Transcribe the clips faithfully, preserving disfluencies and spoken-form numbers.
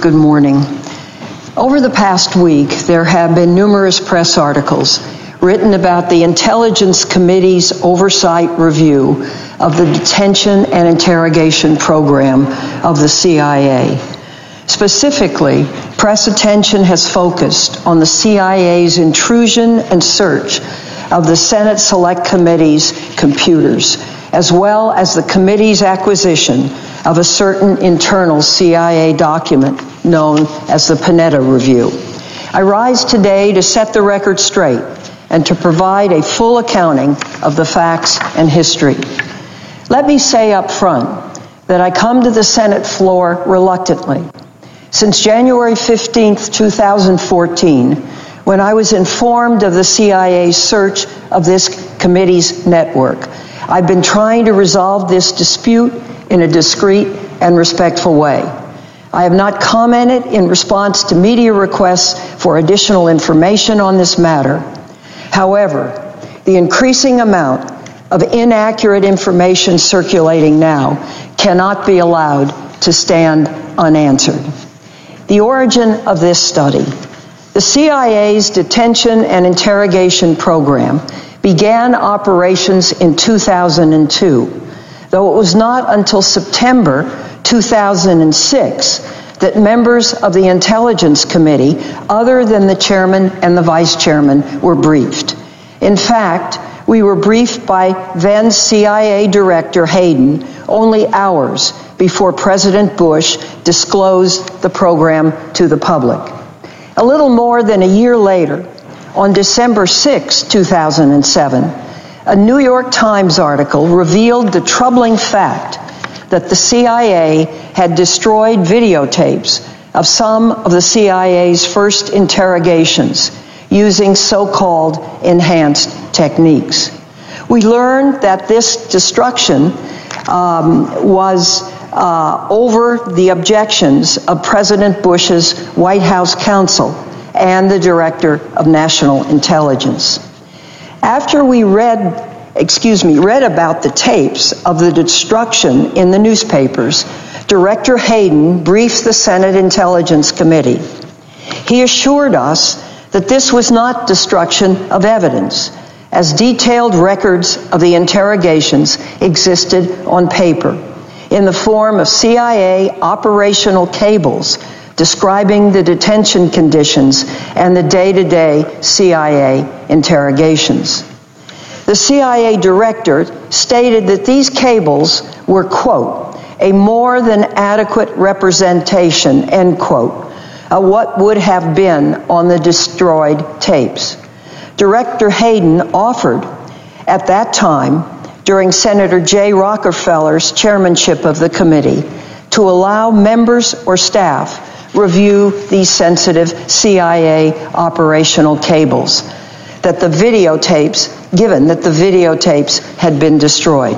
Good morning. Over the past week, there have been numerous press articles written about the Intelligence Committee's oversight review of the detention and interrogation program of the C I A. Specifically, press attention has focused on the C I A's intrusion and search of the Senate Select Committee's computers, as well as the committee's acquisition of a certain internal C I A document known as the Panetta Review. I rise today to set the record straight and to provide a full accounting of the facts and history. Let me say up front that I come to the Senate floor reluctantly. Since January fifteenth, two thousand fourteen, when I was informed of the C I A's search of this committee's network, I've been trying to resolve this dispute in a discreet and respectful way. I have not commented in response to media requests for additional information on this matter. However, the increasing amount of inaccurate information circulating now cannot be allowed to stand unanswered. The origin of this study. The C I A's detention and interrogation program began operations in two thousand two, though it was not until September two thousand six that members of the Intelligence Committee, other than the chairman and the vice chairman, were briefed. In fact, we were briefed by then C I A Director Hayden only hours before President Bush disclosed the program to the public. A little more than a year later, on December sixth, two thousand seven, a New York Times article revealed the troubling fact that the C I A had destroyed videotapes of some of the C I A's first interrogations using so-called enhanced techniques. We learned that this destruction um, was uh, over the objections of President Bush's White House counsel and the Director of National Intelligence. After we read excuse me, read about the tapes of the destruction in the newspapers, Director Hayden briefed the Senate Intelligence Committee. He assured us that this was not destruction of evidence, as detailed records of the interrogations existed on paper in the form of C I A operational cables describing the detention conditions and the day-to-day C I A interrogations. The C I A director stated that these cables were, quote, a more than adequate representation, end quote, of what would have been on the destroyed tapes. Director Hayden offered at that time, during Senator Jay Rockefeller's chairmanship of the committee, to allow members or staff review these sensitive C I A operational cables, that the videotapes, given that the videotapes had been destroyed.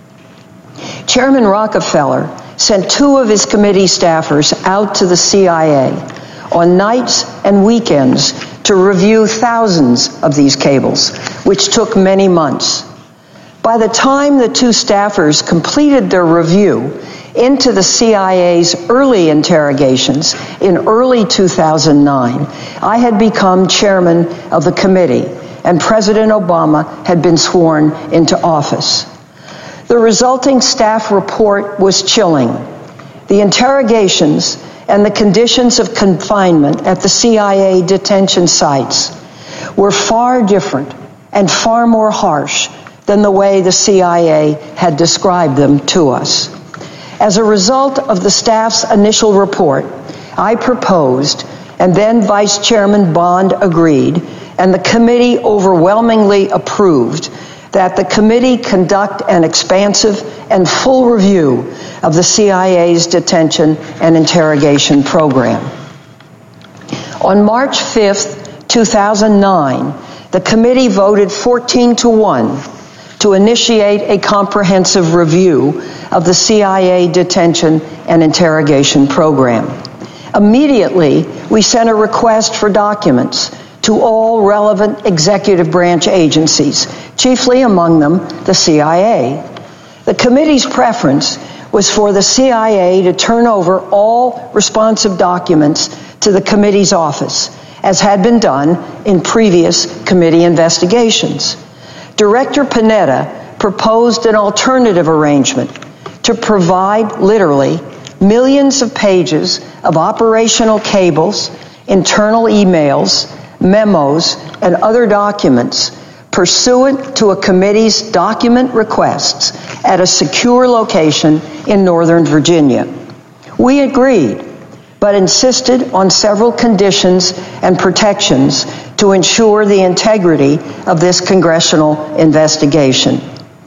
Chairman Rockefeller sent two of his committee staffers out to the C I A on nights and weekends to review thousands of these cables, which took many months. By the time the two staffers completed their review into the C I A's early interrogations in early two thousand nine, I had become chairman of the committee, and President Obama had been sworn into office. The resulting staff report was chilling. The interrogations and the conditions of confinement at the C I A detention sites were far different and far more harsh than the way the C I A had described them to us. As a result of the staff's initial report, I proposed, and then Vice Chairman Bond agreed, and the committee overwhelmingly approved, that the committee conduct an expansive and full review of the C I A's detention and interrogation program. On March fifth, two thousand nine, the committee voted fourteen to one to initiate a comprehensive review of the C I A detention and interrogation program. Immediately, we sent a request for documents to all relevant executive branch agencies, chiefly among them the C I A. The committee's preference was for the C I A to turn over all responsive documents to the committee's office, as had been done in previous committee investigations. Director Panetta proposed an alternative arrangement to provide literally millions of pages of operational cables, internal emails, memos, and other documents pursuant to a committee's document requests at a secure location in Northern Virginia. We agreed, but insisted on several conditions and protections to ensure the integrity of this congressional investigation.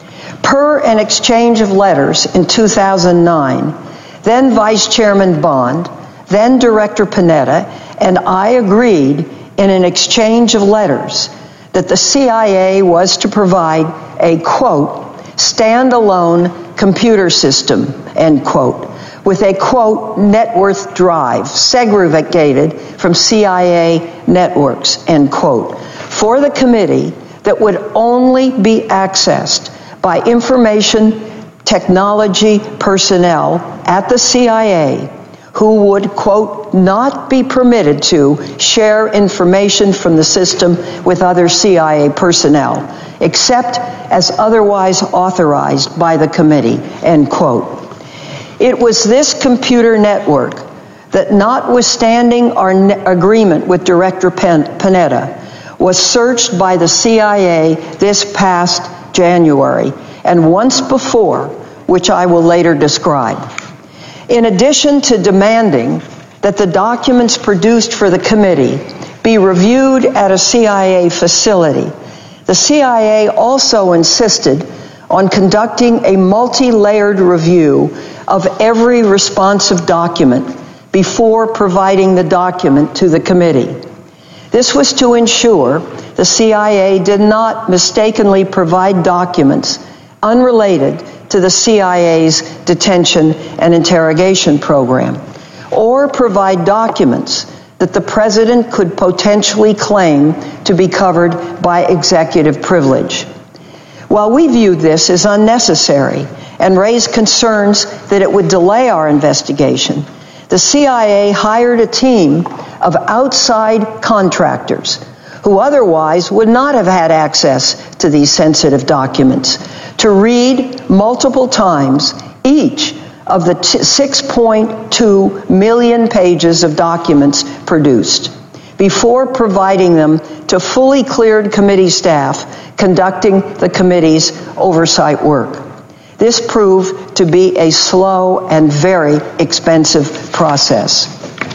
Per an exchange of letters in two thousand nine, then Vice Chairman Bond, then Director Panetta, and I agreed in an exchange of letters that the C I A was to provide a, quote, standalone computer system, end quote, with a, quote, net worth drive segregated from C I A networks, end quote, for the committee that would only be accessed by information technology personnel at the C I A who would, quote, not be permitted to share information from the system with other C I A personnel, except as otherwise authorized by the committee, end quote. It was this computer network that, notwithstanding our ne- agreement with Director Pen- Panetta, was searched by the C I A this past January, and once before, which I will later describe. In addition to demanding that the documents produced for the committee be reviewed at a C I A facility, the C I A also insisted on conducting a multi-layered review of every responsive document before providing the document to the committee. This was to ensure the C I A did not mistakenly provide documents unrelated to the C I A's detention and interrogation program, or provide documents that the president could potentially claim to be covered by executive privilege. While we viewed this as unnecessary and raised concerns that it would delay our investigation, the C I A hired a team of outside contractors who otherwise would not have had access to these sensitive documents to read multiple times each of the six point two million pages of documents produced before providing them to fully cleared committee staff conducting the committee's oversight work. This proved to be a slow and very expensive process.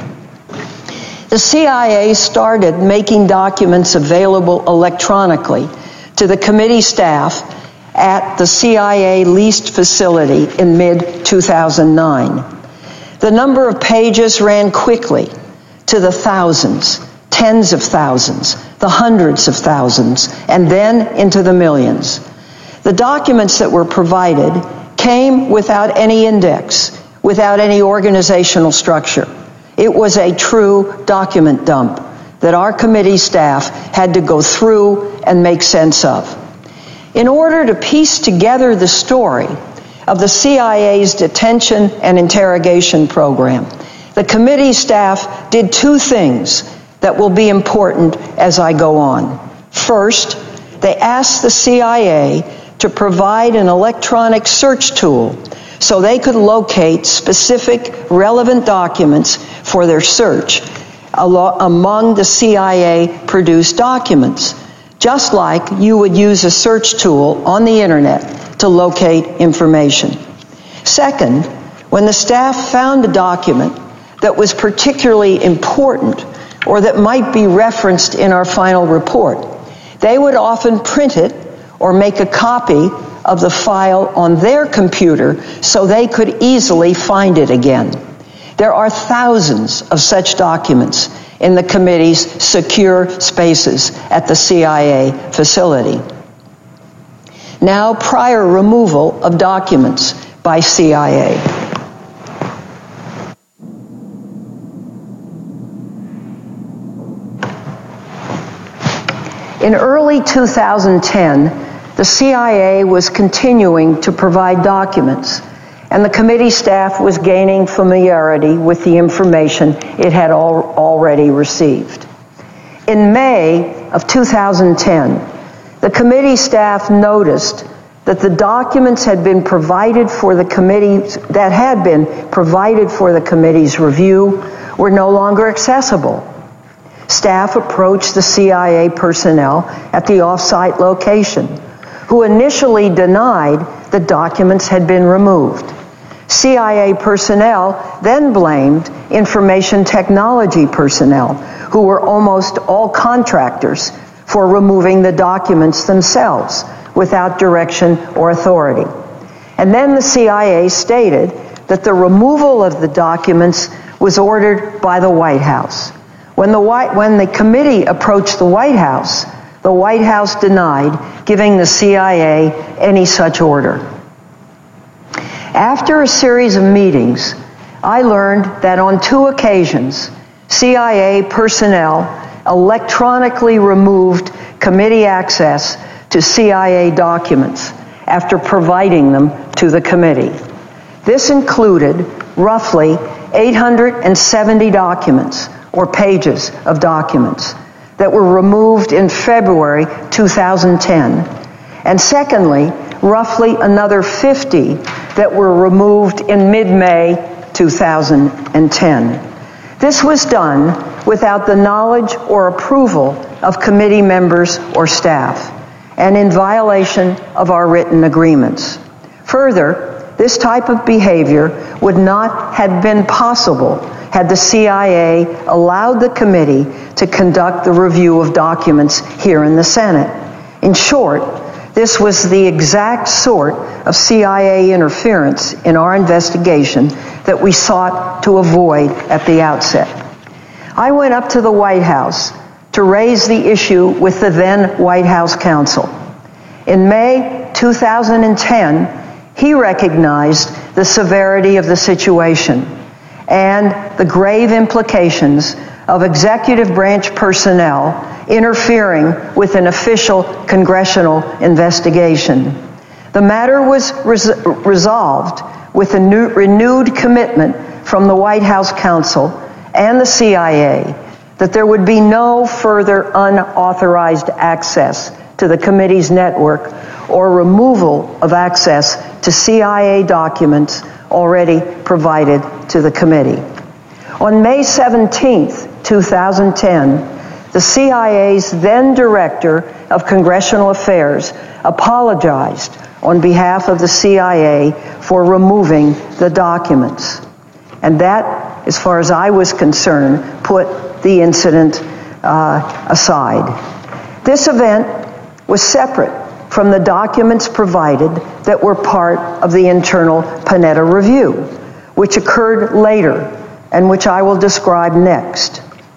The C I A started making documents available electronically to the committee staff at the C I A leased facility in mid two thousand nine. The number of pages ran quickly to the thousands, tens of thousands, the hundreds of thousands, and then into the millions. The documents that were provided came without any index, without any organizational structure. It was a true document dump that our committee staff had to go through and make sense of. In order to piece together the story of the C I A's detention and interrogation program, the committee staff did two things that will be important as I go on. First, they asked the C I A to provide an electronic search tool so they could locate specific relevant documents for their search among the C I A-produced documents, just like you would use a search tool on the internet to locate information. Second, when the staff found a document that was particularly important or that might be referenced in our final report, they would often print it or make a copy of the file on their computer so they could easily find it again. There are thousands of such documents in the committee's secure spaces at the C I A facility. Now, prior removal of documents by C I A. In early two thousand ten, the C I A was continuing to provide documents, and the committee staff was gaining familiarity with the information it had al- already received. In May of two thousand ten, the committee staff noticed that the documents had been provided for the committee that had been provided for the committee's review were no longer accessible. Staff approached the C I A personnel at the off-site location, who initially denied the documents had been removed. C I A personnel then blamed information technology personnel, who were almost all contractors, for removing the documents themselves without direction or authority. And then the C I A stated that the removal of the documents was ordered by the White House. When the, White, when the committee approached the White House, the White House denied giving the C I A any such order. After a series of meetings, I learned that on two occasions, C I A personnel electronically removed committee access to C I A documents after providing them to the committee. This included roughly eight hundred seventy documents, or pages of documents, that were removed in February two thousand ten, and secondly, roughly another fifty that were removed in mid-May two thousand ten. This was done without the knowledge or approval of committee members or staff, and in violation of our written agreements. Further, this type of behavior would not have been possible had the C I A allowed the committee to conduct the review of documents here in the Senate. In short, this was the exact sort of C I A interference in our investigation that we sought to avoid at the outset. I went up to the White House to raise the issue with the then White House counsel. In May two thousand ten, he recognized the severity of the situation and the grave implications of executive branch personnel interfering with an official congressional investigation. The matter was res- resolved with a new, renewed commitment from the White House counsel and the C I A that there would be no further unauthorized access to the committee's network or removal of access to C I A documents already provided to the committee. On May seventeenth, two thousand ten, the C I A's then Director of Congressional Affairs apologized on behalf of the C I A for removing the documents. And that, as far as I was concerned, put the incident uh, aside. This event was separate from the documents provided that were part of the internal Panetta review, which occurred later and which I will describe next.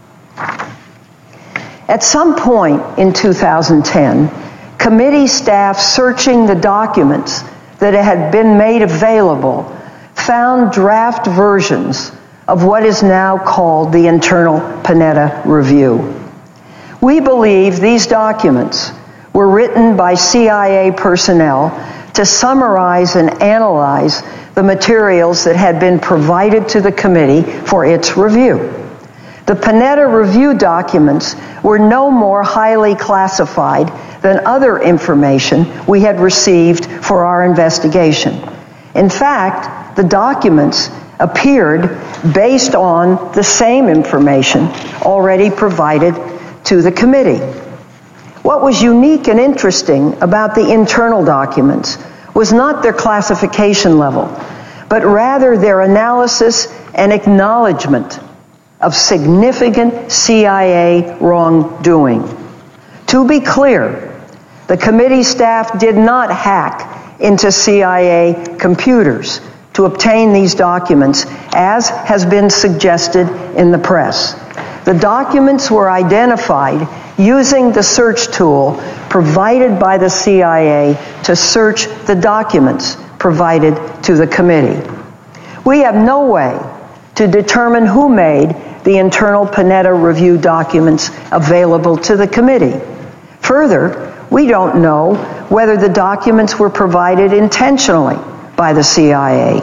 At some point in two thousand ten, committee staff searching the documents that had been made available found draft versions of what is now called the internal Panetta review. We believe these documents were written by C I A personnel to summarize and analyze the materials that had been provided to the committee for its review. The Panetta review documents were no more highly classified than other information we had received for our investigation. In fact, the documents appeared based on the same information already provided to the committee. What was unique and interesting about the internal documents was not their classification level, but rather their analysis and acknowledgement of significant C I A wrongdoing. To be clear, the committee staff did not hack into C I A computers to obtain these documents, as has been suggested in the press. The documents were identified using the search tool provided by the C I A to search the documents provided to the committee. We have no way to determine who made the internal Panetta review documents available to the committee. Further, we don't know whether the documents were provided intentionally by the C I A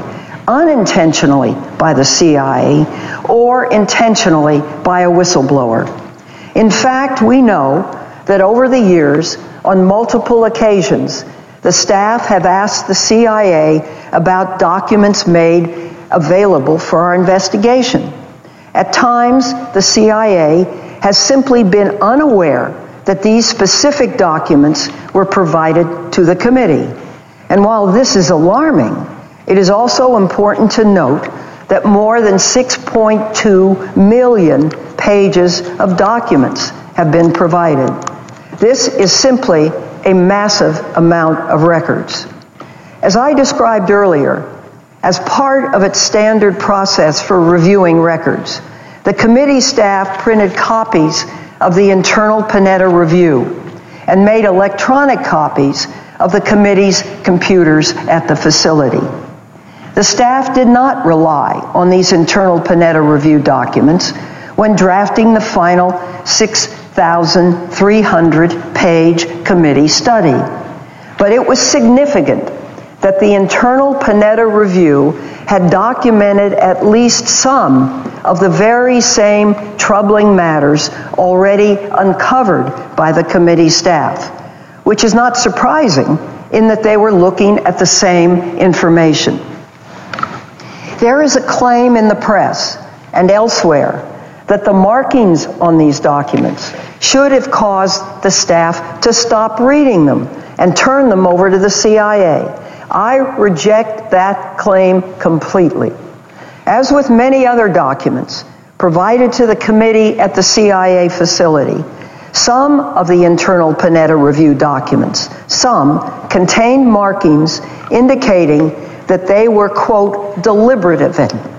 unintentionally by the C I A or intentionally by a whistleblower. In fact, we know that over the years, on multiple occasions, the staff have asked the C I A about documents made available for our investigation. At times, the C I A has simply been unaware that these specific documents were provided to the committee. And while this is alarming, it is also important to note that more than six point two million pages of documents have been provided. This is simply a massive amount of records. As I described earlier, as part of its standard process for reviewing records, the committee staff printed copies of the internal Panetta Review and made electronic copies of the committee's computers at the facility. The staff did not rely on these internal Panetta Review documents when drafting the final six thousand three hundred page committee study. But it was significant that the internal Panetta Review had documented at least some of the very same troubling matters already uncovered by the committee staff, which is not surprising in that they were looking at the same information. There is a claim in the press and elsewhere that the markings on these documents should have caused the staff to stop reading them and turn them over to the C I A. I reject that claim completely. As with many other documents provided to the committee at the C I A facility, some of the internal Panetta Review documents, some contained markings indicating that they were, quote, deliberative,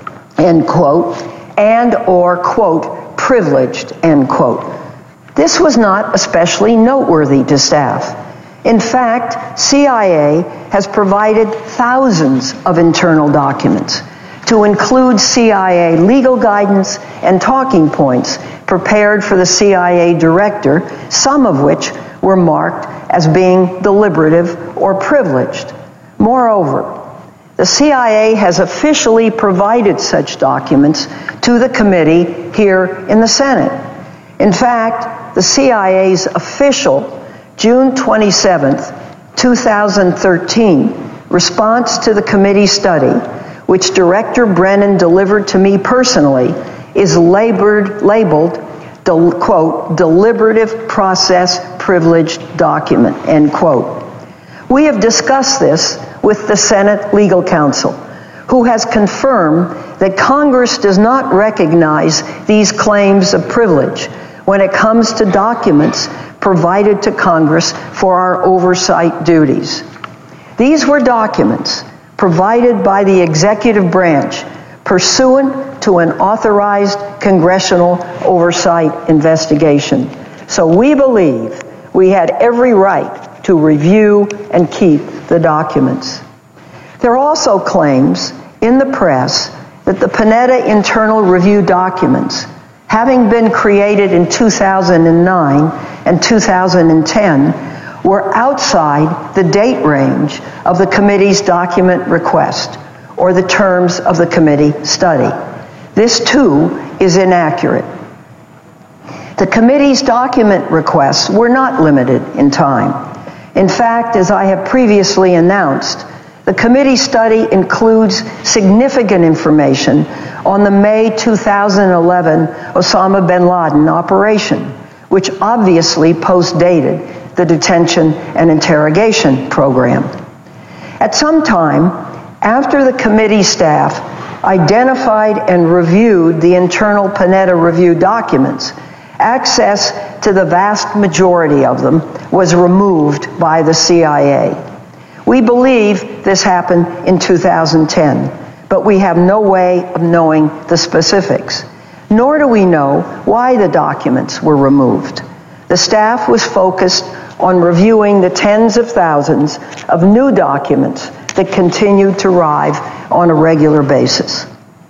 end quote, and or, quote, privileged, end quote. This was not especially noteworthy to staff. In fact, C I A has provided thousands of internal documents to include C I A legal guidance and talking points prepared for the C I A director, some of which were marked as being deliberative or privileged. Moreover, the C I A has officially provided such documents to the committee here in the Senate. In fact, the C I A's official June twenty-seventh, two thousand thirteen response to the committee study, which Director Brennan delivered to me personally, is labored, labeled, del, quote, deliberative process privileged document, end quote. We have discussed this with the Senate Legal Counsel, who has confirmed that Congress does not recognize these claims of privilege when it comes to documents provided to Congress for our oversight duties. These were documents provided by the executive branch pursuant to an authorized congressional oversight investigation. So we believe we had every right to review and keep the documents. There are also claims in the press that the Panetta Internal Review documents, having been created in two thousand nine and two thousand ten, were outside the date range of the committee's document request or the terms of the committee study. This, too, is inaccurate. The committee's document requests were not limited in time. In fact, as I have previously announced, the committee study includes significant information on the May two thousand eleven Osama bin Laden operation, which obviously post-dated the detention and interrogation program. At some time after the committee staff identified and reviewed the internal Panetta Review documents, access to the vast majority of them was removed by the C I A. We believe this happened in two thousand ten, but we have no way of knowing the specifics, nor do we know why the documents were removed. The staff was focused on reviewing the tens of thousands of new documents that continued to arrive on a regular basis.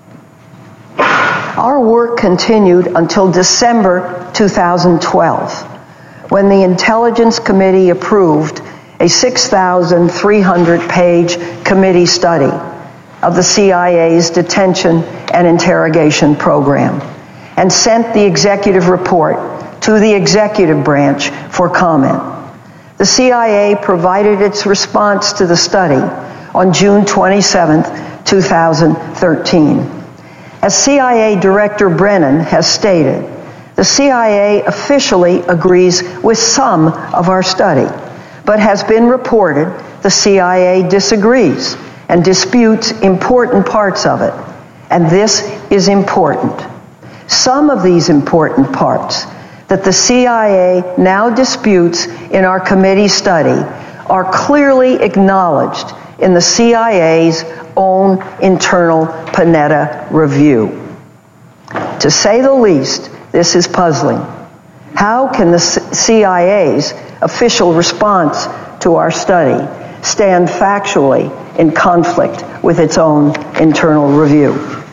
Our work continued until December two thousand twelve, when the Intelligence Committee approved a six thousand three hundred page committee study of the C I A's detention and interrogation program and sent the executive report to the executive branch for comment. The C I A provided its response to the study on June twenty-seventh, two thousand thirteen. As C I A Director Brennan has stated, the C I A officially agrees with some of our study, but has been reported the C I A disagrees and disputes important parts of it. And this is important. Some of these important parts that the C I A now disputes in our committee study are clearly acknowledged in the C I A's own internal Panetta review. To say the least, this is puzzling. How can the C I A's official response to our study stand factually in conflict with its own internal review?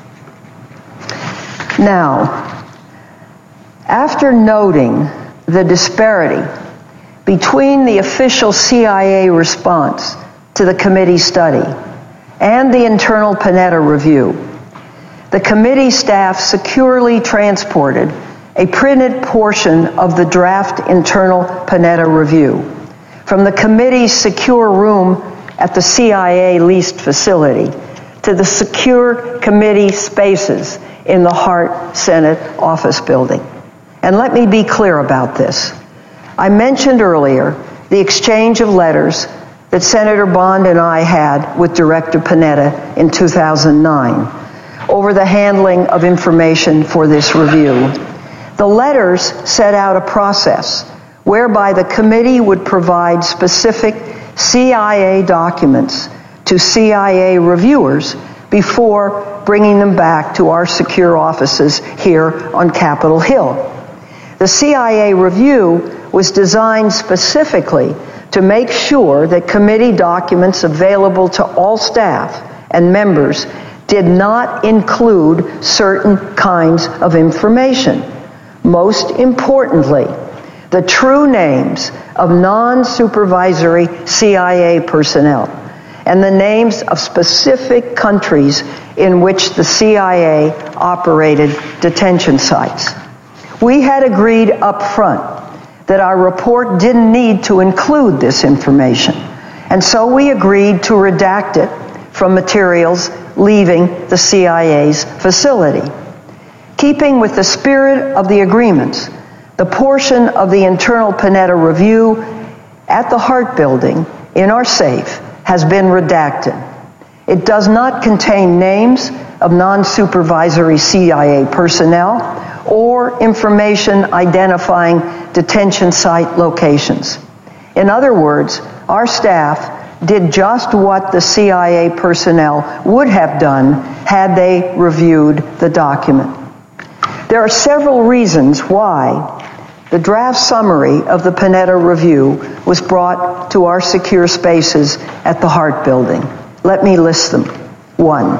Now, after noting the disparity between the official C I A response to the committee study and the internal Panetta review, the committee staff securely transported a printed portion of the draft internal Panetta review from the committee's secure room at the C I A leased facility to the secure committee spaces in the Hart Senate office building. And let me be clear about this. I mentioned earlier the exchange of letters that Senator Bond and I had with Director Panetta in two thousand nine over the handling of information for this review. The letters set out a process whereby the committee would provide specific C I A documents to C I A reviewers before bringing them back to our secure offices here on Capitol Hill. The C I A review was designed specifically to make sure that committee documents available to all staff and members did not include certain kinds of information. Most importantly, the true names of non-supervisory C I A personnel and the names of specific countries in which the C I A operated detention sites. We had agreed up front that our report didn't need to include this information, and so we agreed to redact it from materials leaving the C I A's facility. Keeping with the spirit of the agreements, the portion of the internal Panetta review at the Hart Building in our safe has been redacted. It does not contain names of non-supervisory C I A personnel or information identifying detention site locations. In other words, our staff did just what the C I A personnel would have done had they reviewed the document. There are several reasons why the draft summary of the Panetta review was brought to our secure spaces at the Hart Building. Let me list them. One,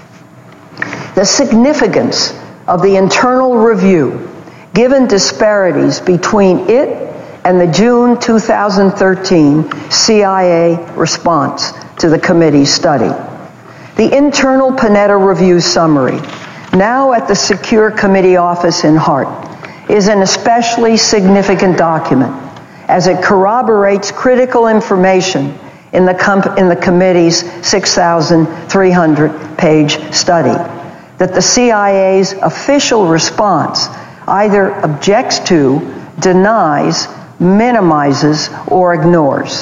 the significance of the internal review, given disparities between it and the June two thousand thirteen C I A response to the committee study. The internal Panetta review summary, now at the Secure Committee office in Hart, is an especially significant document as it corroborates critical information in the, com- in the committee's six thousand three hundred page study that the C I A's official response either objects to, denies, minimizes, or ignores.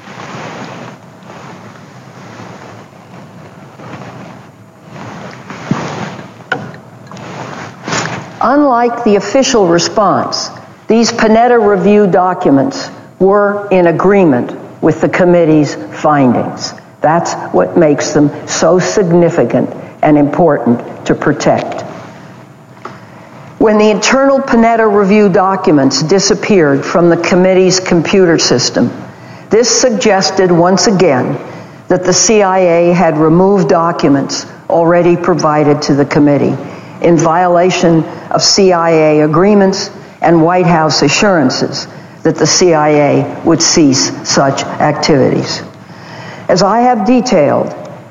Unlike the official response, these Panetta review documents were in agreement with the committee's findings. That's what makes them so significant and important to protect. When the internal Panetta review documents disappeared from the committee's computer system, this suggested once again that the C I A had removed documents already provided to the committee in violation of C I A agreements and White House assurances that the C I A would cease such activities. As I have detailed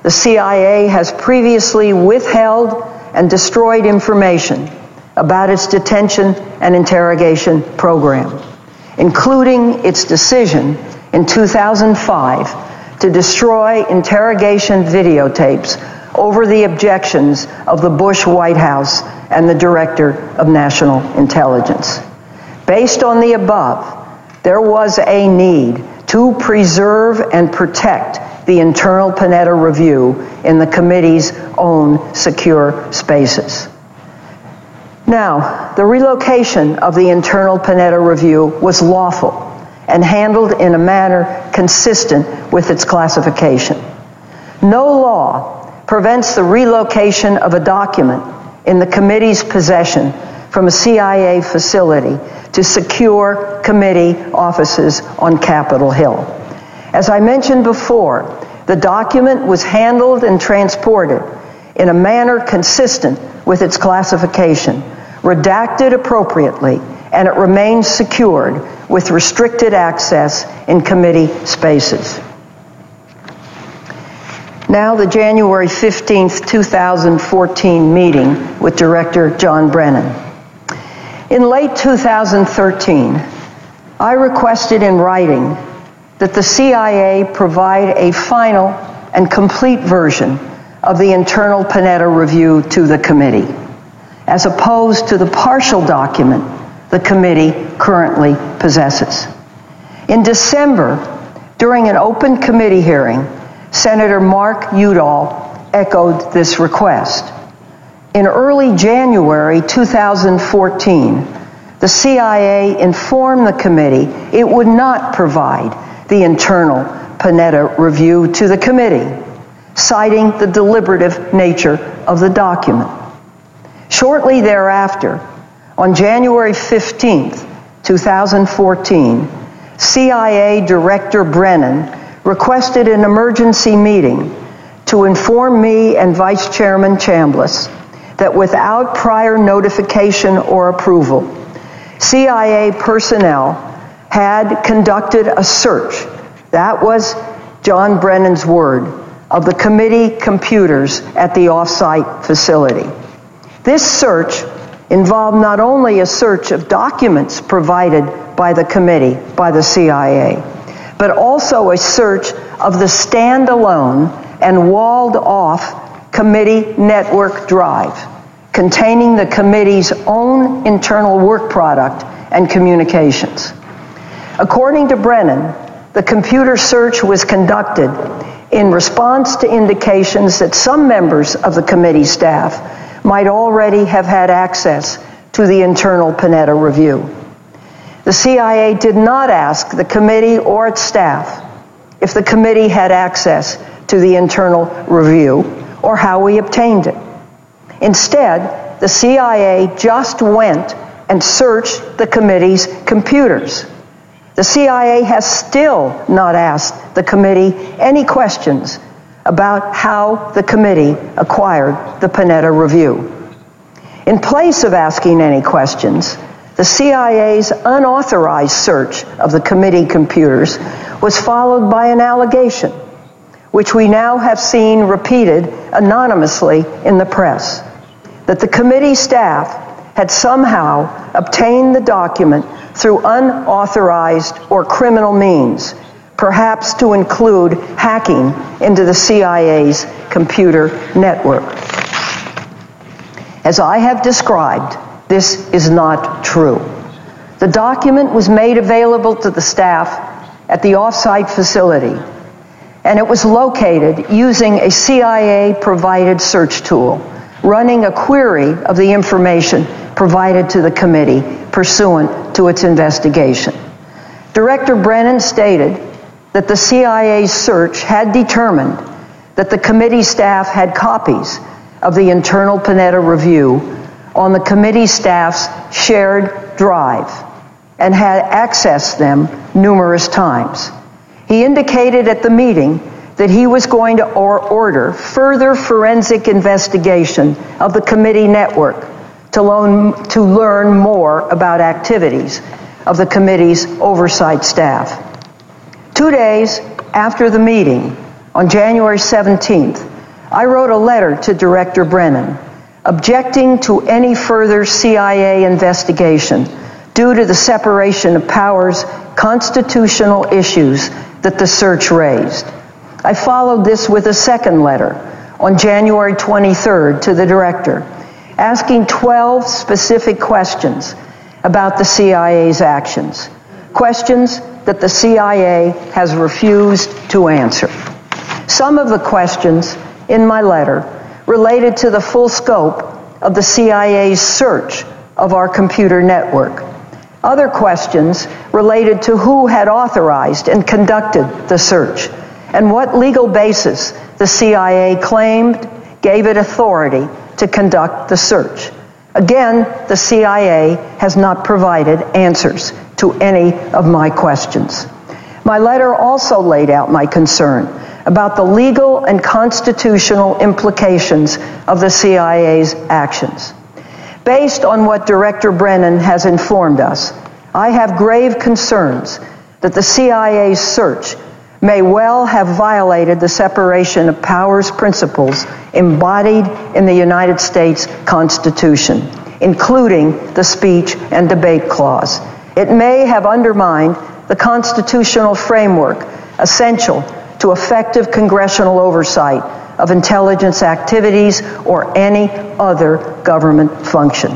the C I A has previously withheld and destroyed information about its detention and interrogation program, including its decision in two thousand five to destroy interrogation videotapes over the objections of the Bush White House and the Director of National Intelligence. Based on the above, there was a need to preserve and protect the internal Panetta Review in the committee's own secure spaces. Now, the relocation of the internal Panetta Review was lawful and handled in a manner consistent with its classification. No law prevents the relocation of a document in the committee's possession from a C I A facility to secure committee offices on Capitol Hill. As I mentioned before, the document was handled and transported in a manner consistent with its classification, redacted appropriately, and it remains secured with restricted access in committee spaces. Now, the January fifteenth, two thousand fourteen meeting with Director John Brennan. In late two thousand thirteen, I requested in writing that the C I A provide a final and complete version of the internal Panetta Review to the committee, as opposed to the partial document the committee currently possesses. In December, during an open committee hearing, Senator Mark Udall echoed this request. In early January two thousand fourteen, the C I A informed the committee it would not provide the internal Panetta Review to the committee, citing the deliberative nature of the document. Shortly thereafter, on January fifteenth, two thousand fourteen, C I A Director Brennan requested an emergency meeting to inform me and Vice Chairman Chambliss that without prior notification or approval, C I A personnel had conducted a search, that was John Brennan's word, of the committee computers at the off-site facility. This search involved not only a search of documents provided by the committee by the C I A, but also a search of the standalone and walled-off committee network drive containing the committee's own internal work product and communications. According to Brennan, the computer search was conducted in response to indications that some members of the committee staff might already have had access to the internal Panetta Review. The C I A did not ask the committee or its staff if the committee had access to the internal review or how we obtained it. Instead, the C I A just went and searched the committee's computers. The C I A has still not asked the committee any questions about how the committee acquired the Panetta Review. In place of asking any questions, the C I A's unauthorized search of the committee computers was followed by an allegation, which we now have seen repeated anonymously in the press, that the committee staff had somehow obtained the document through unauthorized or criminal means, perhaps to include hacking into the C I A's computer network. As I have described, this is not true. The document was made available to the staff at the off-site facility, and it was located using a C I A-provided search tool, running a query of the information provided to the committee pursuant to its investigation. Director Brennan stated that the C I A's search had determined that the committee staff had copies of the internal Panetta Review on the committee staff's shared drive and had accessed them numerous times. He indicated at the meeting that he was going to or order further forensic investigation of the committee network to learn, to learn more about activities of the committee's oversight staff. Two days after the meeting, on January seventeenth, I wrote a letter to Director Brennan objecting to any further C I A investigation due to the separation of powers constitutional issues that the search raised. I followed this with a second letter on January twenty-third to the director, asking twelve specific questions about the C I A's actions, questions that the C I A has refused to answer. Some of the questions in my letter related to the full scope of the C I A's search of our computer network. Other questions related to who had authorized and conducted the search and what legal basis the C I A claimed gave it authority to conduct the search. Again, the C I A has not provided answers to any of my questions. My letter also laid out my concern about the legal and constitutional implications of the C I A's actions. Based on what Director Brennan has informed us, I have grave concerns that the C I A's search may well have violated the separation of powers principles embodied in the United States Constitution, including the Speech and Debate Clause. It may have undermined the constitutional framework essential to effective congressional oversight of intelligence activities or any other government function.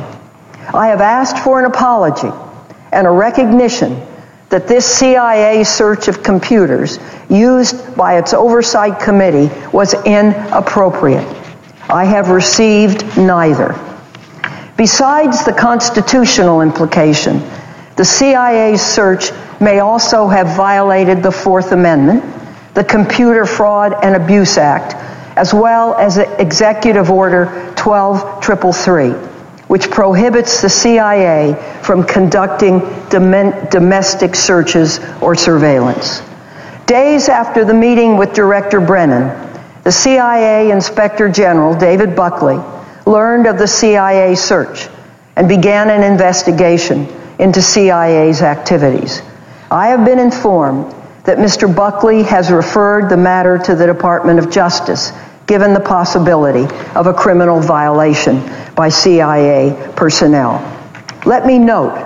I have asked for an apology and a recognition that this C I A search of computers used by its oversight committee was inappropriate. I have received neither. Besides the constitutional implication, the C I A's search may also have violated the Fourth Amendment, the Computer Fraud and Abuse Act, as well as Executive Order twelve thirty-three, which prohibits the C I A from conducting dom- domestic searches or surveillance. Days after the meeting with Director Brennan, the C I A Inspector General, David Buckley, learned of the C I A search and began an investigation into C I A's activities. I have been informed that Mister Buckley has referred the matter to the Department of Justice, given the possibility of a criminal violation by C I A personnel. Let me note,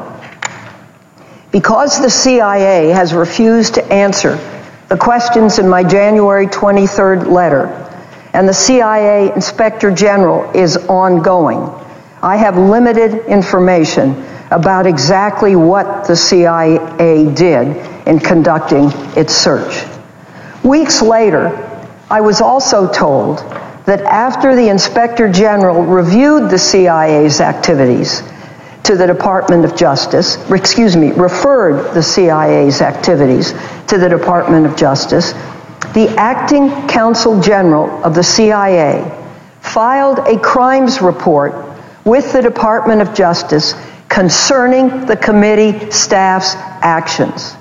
because the C I A has refused to answer the questions in my January twenty-third letter, and the C I A Inspector General is ongoing, I have limited information about exactly what the C I A did in conducting its search. Weeks later, I was also told that after the Inspector General reviewed the C I A's activities to the Department of Justice, excuse me, referred the C I A's activities to the Department of Justice, the acting Counsel General of the C I A filed a crimes report with the Department of Justice concerning the committee staff's actions.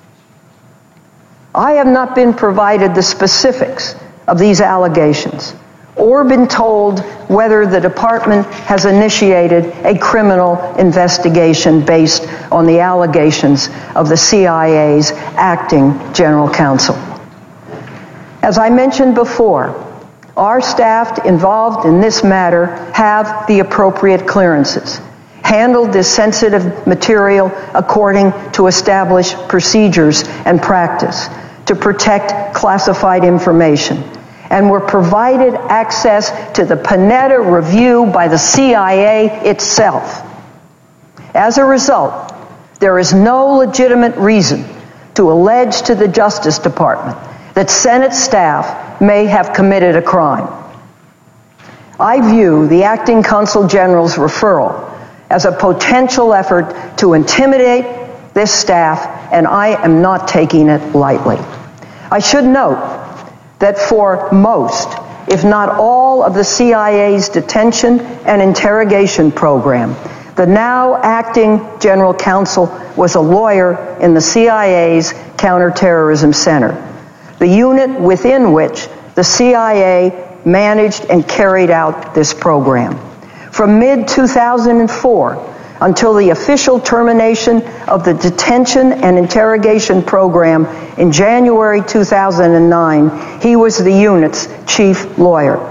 I have not been provided the specifics of these allegations or been told whether the department has initiated a criminal investigation based on the allegations of the C I A's acting general counsel. As I mentioned before, our staff involved in this matter have the appropriate clearances, handled this sensitive material according to established procedures and practice to protect classified information, and were provided access to the Panetta review by the C I A itself. As a result, there is no legitimate reason to allege to the Justice Department that Senate staff may have committed a crime. I view the acting Consul General's referral as a potential effort to intimidate this staff, and I am not taking it lightly. I should note that for most, if not all, of the C I A's detention and interrogation program, the now acting general counsel was a lawyer in the C I A's Counterterrorism Center, the unit within which the C I A managed and carried out this program. From mid two thousand four until the official termination of the detention and interrogation program in January two thousand nine, he was the unit's chief lawyer.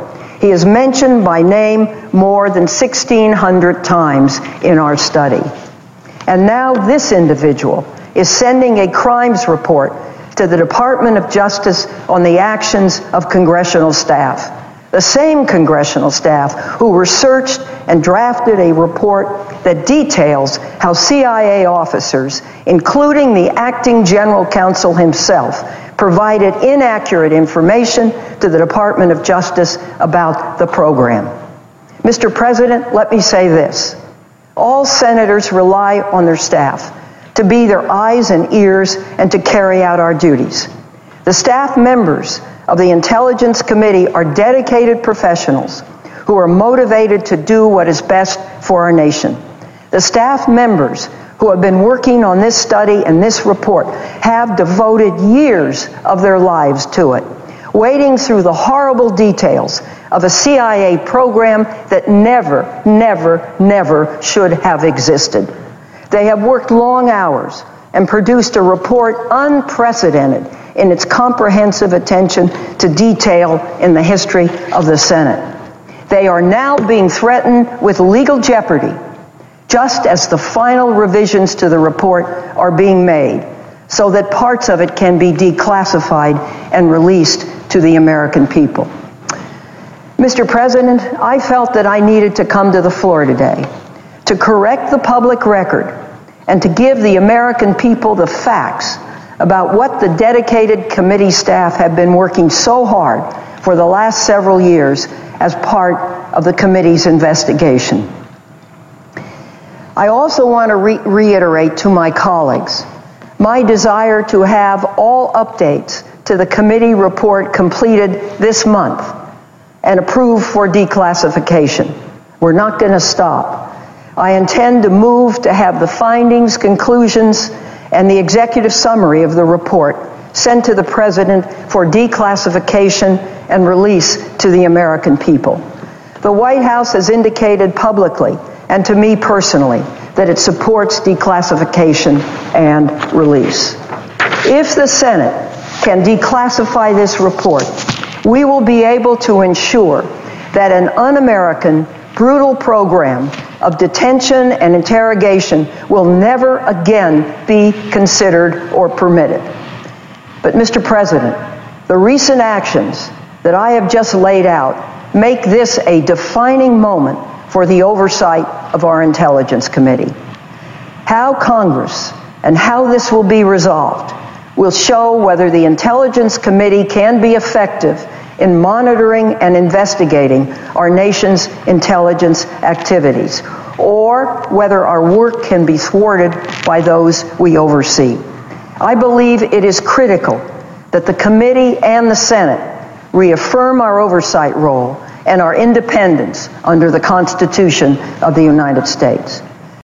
He is mentioned by name more than sixteen hundred times in our study. And now this individual is sending a crimes report to the Department of Justice on the actions of congressional staff. The same congressional staff who researched and drafted a report that details how C I A officers, including the acting general counsel himself, provided inaccurate information to the Department of Justice about the program. Mister President, let me say this. All senators rely on their staff to be their eyes and ears and to carry out our duties. The staff members of the Intelligence Committee are dedicated professionals who are motivated to do what is best for our nation. The staff members who have been working on this study and this report have devoted years of their lives to it, wading through the horrible details of a C I A program that never, never, never should have existed. They have worked long hours and produced a report unprecedented in its comprehensive attention to detail in the history of the Senate. They are now being threatened with legal jeopardy, just as the final revisions to the report are being made, so that parts of it can be declassified and released to the American people. Mister President, I felt that I needed to come to the floor today to correct the public record and to give the American people the facts about what the dedicated committee staff have been working so hard for the last several years as part of the committee's investigation. I also want to re- reiterate to my colleagues my desire to have all updates to the committee report completed this month and approved for declassification. We're not going to stop. I intend to move to have the findings, conclusions, and the executive summary of the report sent to the President for declassification and release to the American people. The White House has indicated publicly, and to me personally, that it supports declassification and release. If the Senate can declassify this report, we will be able to ensure that an un-American, brutal program of detention and interrogation will never again be considered or permitted. But, Mister President, the recent actions that I have just laid out make this a defining moment for the oversight of our Intelligence Committee. How Congress and how this will be resolved will show whether the Intelligence Committee can be effective in monitoring and investigating our nation's intelligence activities, or whether our work can be thwarted by those we oversee. I believe it is critical that the committee and the Senate reaffirm our oversight role and our independence under the Constitution of the United States.